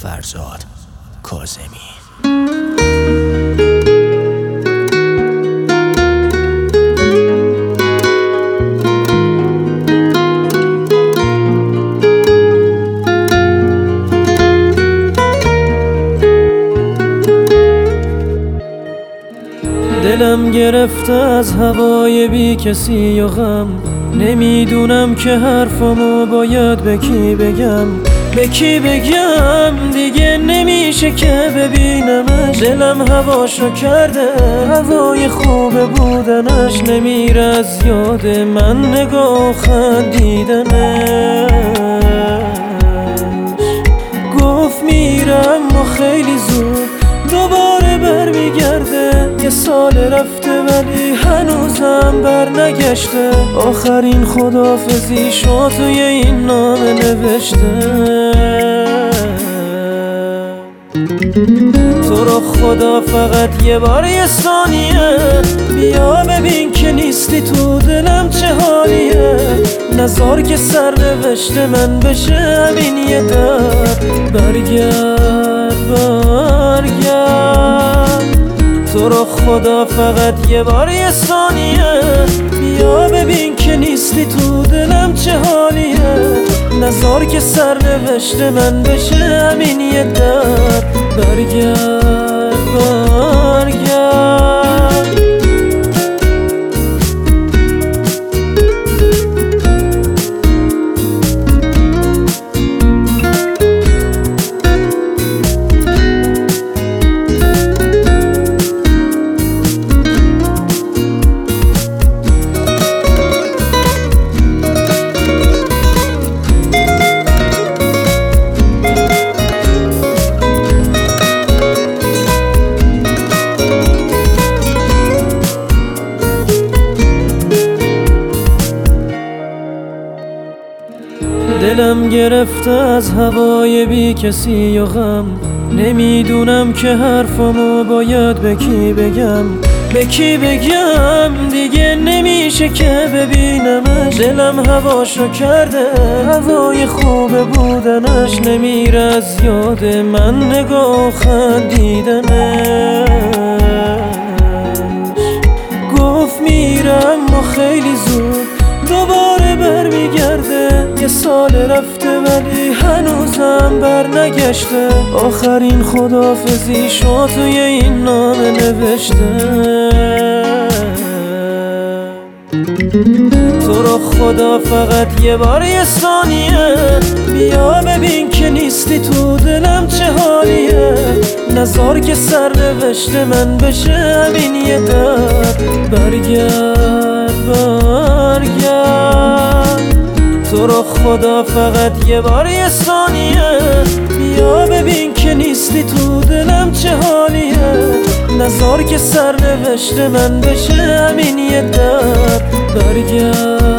فرزاد کاظمی. دلم گرفته از هوای بی کسی و غم، نمیدونم که حرفمو باید به کی بگم، به کی بگم. دیگه نمیشه که ببینمش، دلم هواشو کرده هوای خوب بودنش، نمیره از یاد من نگاه خندیدنش. گفت میرم و خیلی زود دوباره برمیگرده، یه سال رفته ولی هنوزم بر نگشته، آخرین خداحافظی شد توی این نامه نوشته. تو رو خدا فقط یه بار یه ثانیه بیا ببین که نیستی تو دلم چه حالیه، نذار که سرنوشت من بشه همین یه درد. برگرد تو رو خدا فقط یه بار یه ثانیه بیا ببین که نیستی تو دلم چه حالیه، نذار که سرنوشت من بشه همین یه درد. برگرد دلم گرفته از هوای بی کسی و غم، نمیدونم که حرفمو باید به کی بگم، به کی بگم. دیگه نمیشه که ببینمش، دلم هواشو کرده هوای خوب بودنش، نمیره از یاد من نگاه خندیدنش. گفت میرم و خیلی زود دوباره برمیگرده، یه سال رفته ولی هنوزم بر نگشته، آخرین خداحافظی شد توی این نامه نوشته. تو رو خدا فقط یه بار یه ثانیه بیا ببین که نیستی تو دلم چه حالیه، نذار که سرنوشت من بشه همین یه درد. برگرد تو رو خدا فقط یه بار یه ثانیه بیا ببین که نیستی تو دلم چه حالیه، نذار که سرنوشت من بشه همین یه درد. برگرد